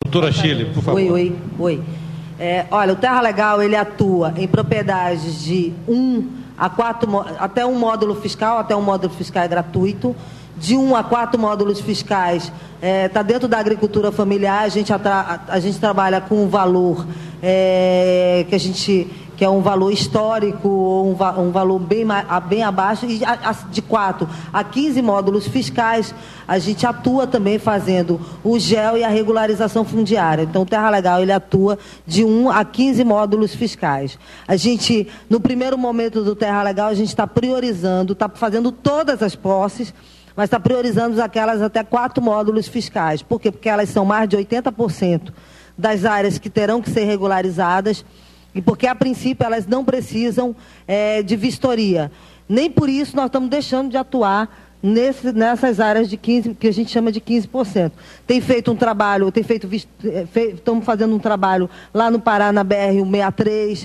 Doutora Chile, por favor. Oi. Olha, o Terra Legal, ele atua em propriedades de 1 a 4, até um módulo fiscal, até um módulo fiscal é gratuito. De 1 a 4 módulos fiscais, está dentro da agricultura familiar. A gente trabalha com um valor que é um valor histórico, ou um valor bem abaixo, e de 4 a 15 módulos fiscais, a gente atua também fazendo o GEL e a regularização fundiária. Então, o Terra Legal, ele atua de 1 a 15 módulos fiscais. A gente, no primeiro momento do Terra Legal, a gente está priorizando, está fazendo todas as posses, mas está priorizando aquelas até 4 módulos fiscais. Por quê? Porque elas são mais de 80% das áreas que terão que ser regularizadas, e porque, a princípio, elas não precisam de vistoria. Nem por isso nós estamos deixando de atuar nessas áreas de 15%, que a gente chama de 15%. Estamos fazendo um trabalho lá no Pará, na BR-163,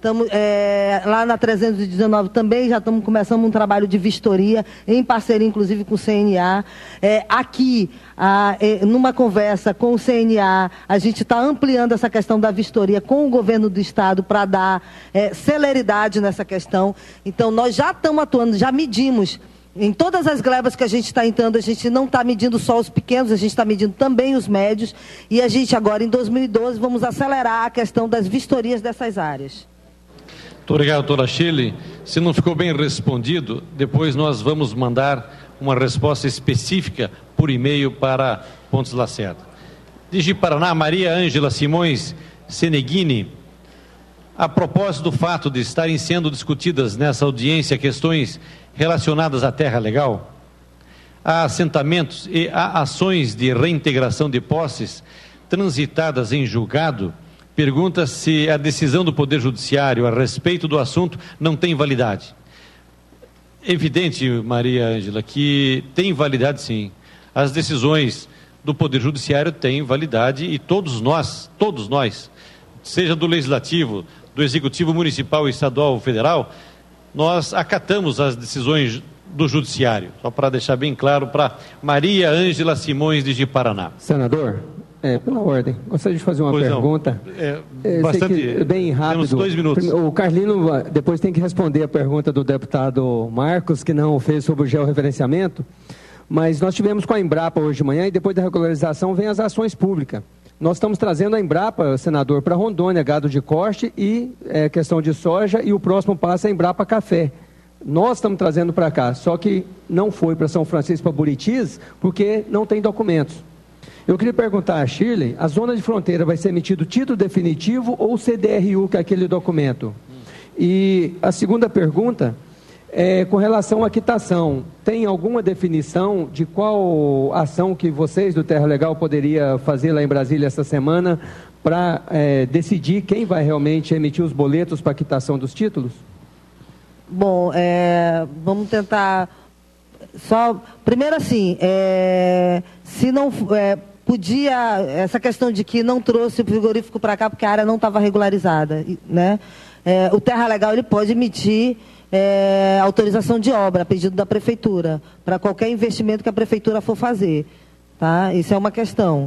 lá na 319 também já estamos começando um trabalho de vistoria, em parceria, inclusive, com o CNA. Aqui, numa conversa com o CNA, a gente está ampliando essa questão da vistoria com o governo do Estado para dar celeridade nessa questão. Então, nós já estamos atuando, já medimos. Em todas as glebas que a gente está entrando, a gente não está medindo só os pequenos, a gente está medindo também os médios. E a gente agora, em 2012, vamos acelerar a questão das vistorias dessas áreas. Muito obrigado, doutora Chile. Se não ficou bem respondido, depois nós vamos mandar uma resposta específica por e-mail para Pontes Lacerda. De Paraná, Maria Ângela Simões Seneghini. A propósito do fato de estarem sendo discutidas nessa audiência questões relacionadas à terra legal, a assentamentos e a ações de reintegração de posses transitadas em julgado, pergunta se a decisão do Poder Judiciário a respeito do assunto não tem validade. Evidente, Maria Ângela, que tem validade sim. As decisões do Poder Judiciário têm validade e todos nós, seja do Legislativo, do Executivo Municipal, Estadual ou Federal, nós acatamos as decisões do Judiciário. Só para deixar bem claro para Maria Ângela Simões de Paraná. Senador, pela ordem, gostaria de fazer uma pergunta. Bastante, bem rápido. Temos 2 minutos. O Carlino depois tem que responder a pergunta do deputado Marcos, que não fez sobre o georreferenciamento, mas nós tivemos com a Embrapa hoje de manhã e depois da regularização vem as ações públicas. Nós estamos trazendo a Embrapa, senador, para Rondônia, gado de corte e questão de soja, e o próximo passo é a Embrapa Café. Nós estamos trazendo para cá, só que não foi para São Francisco, para Buritis, porque não tem documentos. Eu queria perguntar a Shirley, a zona de fronteira vai ser emitido título definitivo ou CDRU, que é aquele documento? E a segunda pergunta é com relação à quitação. Tem alguma definição de qual ação que vocês do Terra Legal poderia fazer lá em Brasília essa semana para decidir quem vai realmente emitir os boletos para a quitação dos títulos? Bom, vamos tentar... Primeiro assim, se não... podia, essa questão de que não trouxe o frigorífico para cá porque a área não estava regularizada, né? O Terra Legal, ele pode emitir autorização de obra, a pedido da Prefeitura, para qualquer investimento que a Prefeitura for fazer, tá? Isso é uma questão.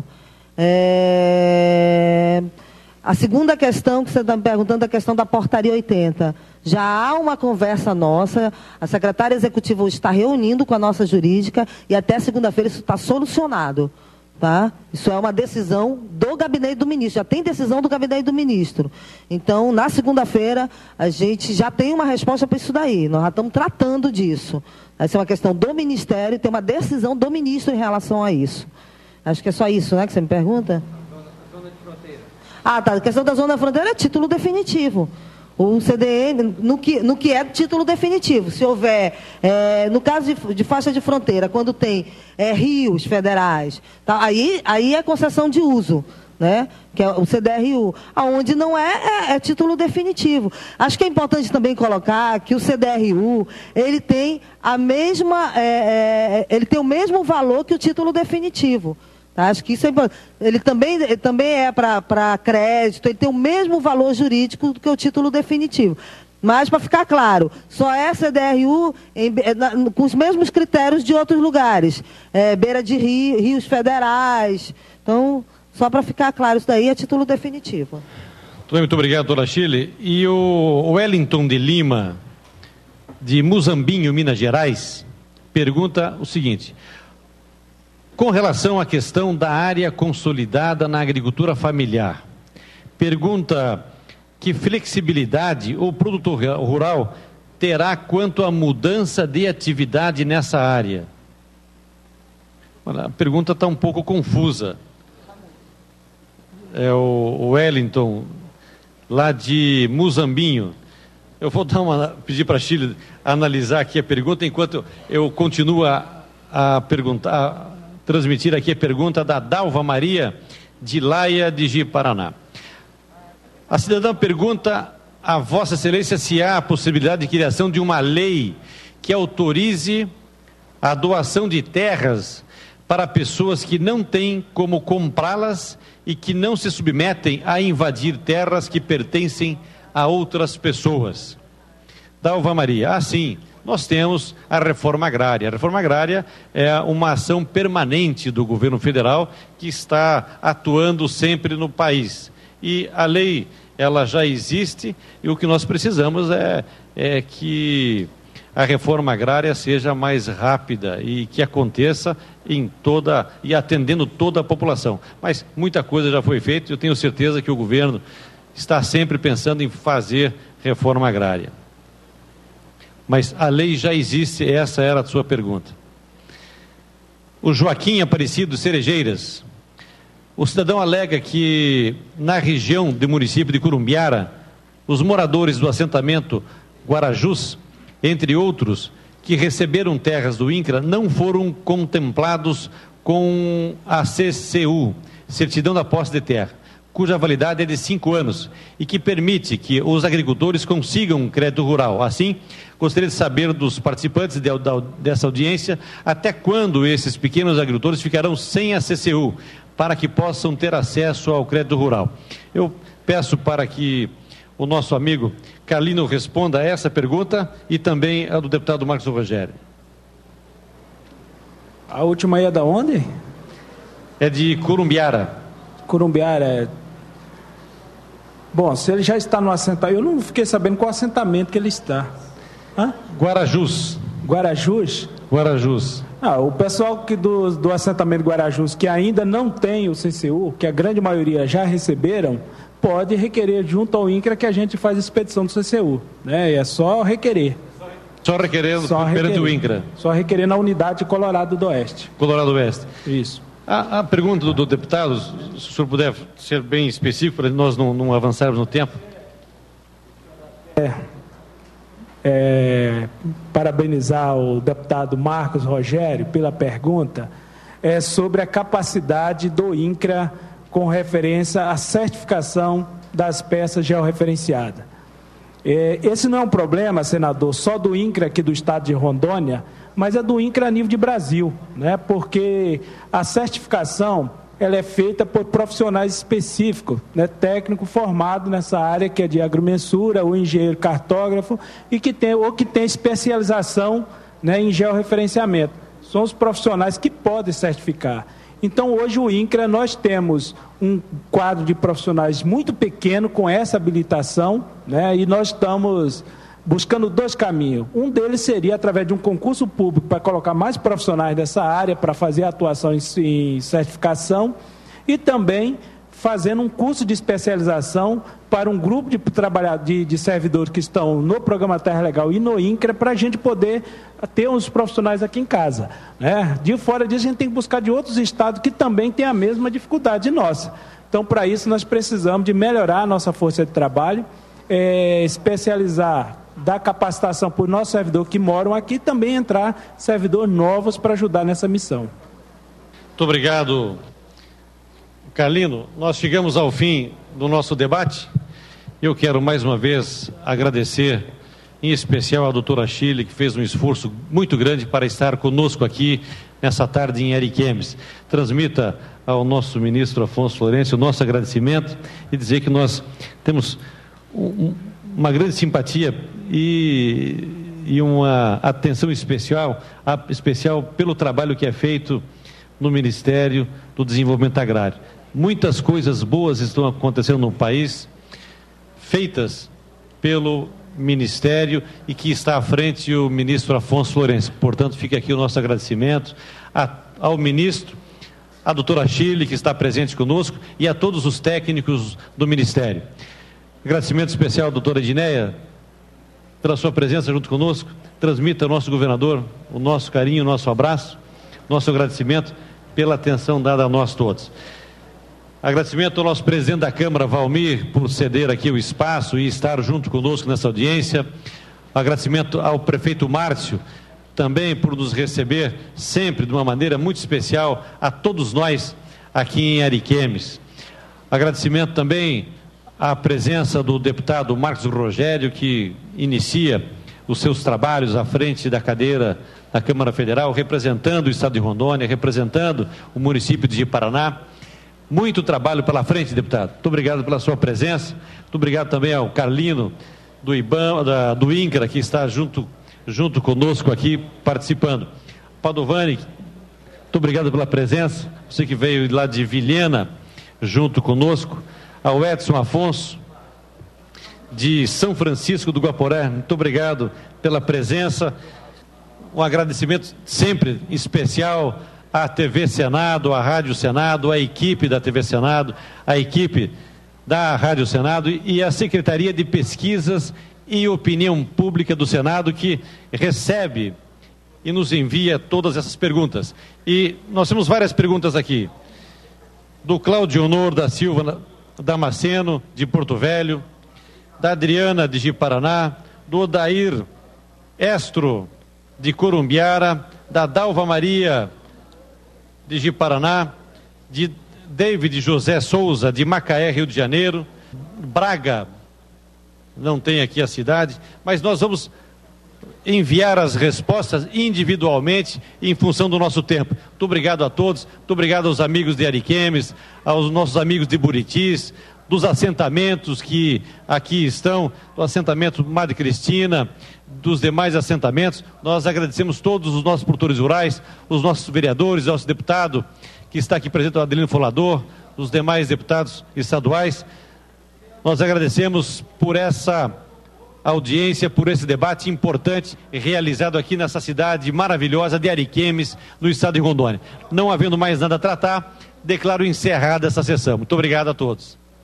A segunda questão que você está me perguntando, a questão da portaria 80. Já há uma conversa nossa, a secretária executiva está reunindo com a nossa jurídica e até segunda-feira isso está solucionado. Tá? Isso é uma decisão do gabinete do ministro, já tem decisão do gabinete do ministro. Então, na segunda-feira, a gente já tem uma resposta para isso daí, nós já estamos tratando disso. Essa é uma questão do Ministério e tem uma decisão do ministro em relação a isso. Acho que é só isso, né, que você me pergunta? A zona de fronteira. Ah, tá, a questão da zona de fronteira é título definitivo. O CDN, no que é título definitivo. Se houver, no caso de faixa de fronteira, quando tem rios federais, tá, aí é concessão de uso, né, que é o CDRU. Aonde não é título definitivo. Acho que é importante também colocar que o CDRU, ele tem ele tem o mesmo valor que o título definitivo. Acho que isso é importante. Ele também é para crédito, ele tem o mesmo valor jurídico do que o título definitivo. Mas, para ficar claro, só é CDRU com os mesmos critérios de outros lugares. Beira de rios federais. Então, Só para ficar claro, isso daí é título definitivo. Muito obrigado, doutora Chile. E o Wellington de Lima, de Muzambinho, Minas Gerais, pergunta o seguinte: com relação à questão da área consolidada na agricultura familiar, pergunta que flexibilidade o produtor rural terá quanto à mudança de atividade nessa área? A pergunta está um pouco confusa. É o Wellington, lá de Muzambinho. Eu vou pedir para a Chile analisar aqui a pergunta, enquanto eu continuo a transmitir aqui a pergunta da Dalva Maria, de Laia, de Ji-Paraná. A cidadã pergunta a Vossa Excelência se há a possibilidade de criação de uma lei que autorize a doação de terras para pessoas que não têm como comprá-las e que não se submetem a invadir terras que pertencem a outras pessoas. Dalva Maria, sim, nós temos a reforma agrária. A reforma agrária é uma ação permanente do governo federal que está atuando sempre no país. E a lei, ela já existe, e o que nós precisamos é que a reforma agrária seja mais rápida e que aconteça e atendendo toda a população. Mas muita coisa já foi feita e eu tenho certeza que o governo está sempre pensando em fazer reforma agrária. Mas a lei já existe, essa era a sua pergunta. O Joaquim Aparecido Cerejeiras, o cidadão alega que na região do município de Curumbiara, os moradores do assentamento Guarajus, entre outros, que receberam terras do INCRA, não foram contemplados com a CCU, Certidão da Posse de Terra, cuja validade é de 5 anos e que permite que os agricultores consigam um crédito rural. Assim, gostaria de saber dos participantes dessa audiência até quando esses pequenos agricultores ficarão sem a CCU, para que possam ter acesso ao crédito rural. Eu peço para que o nosso amigo Carlino responda a essa pergunta e também a do deputado Marcos Rogério. A última aí é da onde? É de Curumbiara. Curumbiara. Bom, se ele já está no assentamento, eu não fiquei sabendo qual assentamento que ele está. Hã? Guarajus. Guarajus? Guarajus. O pessoal do assentamento Guarajus que ainda não tem o CCU, que a grande maioria já receberam, pode requerer junto ao INCRA que a gente faz expedição do CCU, né? É só requerer. Só requerer perante o INCRA. Só requerer na unidade Colorado do Oeste. Colorado do Oeste. Isso. A pergunta do deputado, se o senhor puder ser bem específico, para nós não avançarmos no tempo. Parabenizar o deputado Marcos Rogério pela pergunta, sobre a capacidade do INCRA com referência à certificação das peças georreferenciadas. Esse não é um problema, senador, só do INCRA aqui do estado de Rondônia, mas é do INCRA a nível de Brasil, né? Porque a certificação ela é feita por profissionais específicos, né? Técnico formado nessa área que é de agromensura, ou engenheiro cartógrafo, e que tem especialização, né, em georreferenciamento. São os profissionais que podem certificar. Então, hoje o INCRA, nós temos um quadro de profissionais muito pequeno com essa habilitação, né? E nós estamos buscando 2 caminhos. Um deles seria através de um concurso público para colocar mais profissionais dessa área, para fazer atuação em certificação, e também fazendo um curso de especialização para um grupo de servidores que estão no Programa Terra Legal e no INCRA, para a gente poder ter uns profissionais aqui em casa, né? De fora disso, a gente tem que buscar de outros estados que também têm a mesma dificuldade nossa. Então, para isso, nós precisamos de melhorar a nossa força de trabalho, especializar, dar capacitação para os nossos servidores que moram aqui e também entrar servidores novos para ajudar nessa missão. Muito obrigado, Carlino. Nós chegamos ao fim do nosso debate. Eu quero mais uma vez agradecer, em especial à doutora Chile, que fez um esforço muito grande para estar conosco aqui nessa tarde em Ariquemes. Transmita ao nosso ministro Afonso Florencio o nosso agradecimento e dizer que nós temos uma grande simpatia e uma atenção especial pelo trabalho que é feito no Ministério do Desenvolvimento Agrário. muitas coisas boas estão acontecendo no país, feitas pelo Ministério e que está à frente o ministro Afonso Lourenço. Portanto, fica aqui o nosso agradecimento ao ministro, à doutora Chile, que está presente conosco, e a todos os técnicos do Ministério. Agradecimento especial à doutora Edneia, pela sua presença junto conosco. Transmita ao nosso governador o nosso carinho, o nosso abraço, nosso agradecimento pela atenção dada a nós todos. Agradecimento ao nosso presidente da Câmara, Valmir, por ceder aqui o espaço e estar junto conosco nessa audiência. Agradecimento ao prefeito Márcio, também por nos receber sempre de uma maneira muito especial a todos nós aqui em Ariquemes. Agradecimento também à presença do deputado Marcos Rogério, que inicia os seus trabalhos à frente da cadeira da Câmara Federal, representando o Estado de Rondônia, representando o município de Ji-Paraná. Muito trabalho pela frente, deputado. Muito obrigado pela sua presença. Muito obrigado também ao Carlino do do INCRA, que está junto conosco aqui, participando. Padovani, muito obrigado pela presença. Você que veio lá de Vilhena, junto conosco. Ao Edson Afonso, de São Francisco do Guaporé, muito obrigado pela presença. Um agradecimento sempre especial à TV Senado, à Rádio Senado, à equipe da TV Senado, à equipe da Rádio Senado e à Secretaria de Pesquisas e Opinião Pública do Senado, que recebe e nos envia todas essas perguntas. E nós temos várias perguntas aqui. Do Cláudio Honor da Silva Damasceno, de Porto Velho, da Adriana de Ji-Paraná, do Odair Estro, de Corumbiara, da Dalva Maria de Ji-Paraná, de David José Souza, de Macaé, Rio de Janeiro, Braga, não tem aqui a cidade, mas nós vamos enviar as respostas individualmente em função do nosso tempo. Muito obrigado a todos, muito obrigado aos amigos de Ariquemes, aos nossos amigos de Buritis, dos assentamentos que aqui estão, do assentamento Madre Cristina, dos demais assentamentos. Nós agradecemos todos os nossos produtores rurais, os nossos vereadores, nosso deputado que está aqui presente, o Adelino Folador, os demais deputados estaduais. Nós agradecemos por essa audiência, por esse debate importante realizado aqui nessa cidade maravilhosa de Ariquemes, no estado de Rondônia. Não havendo mais nada a tratar, declaro encerrada essa sessão. Muito obrigado a todos.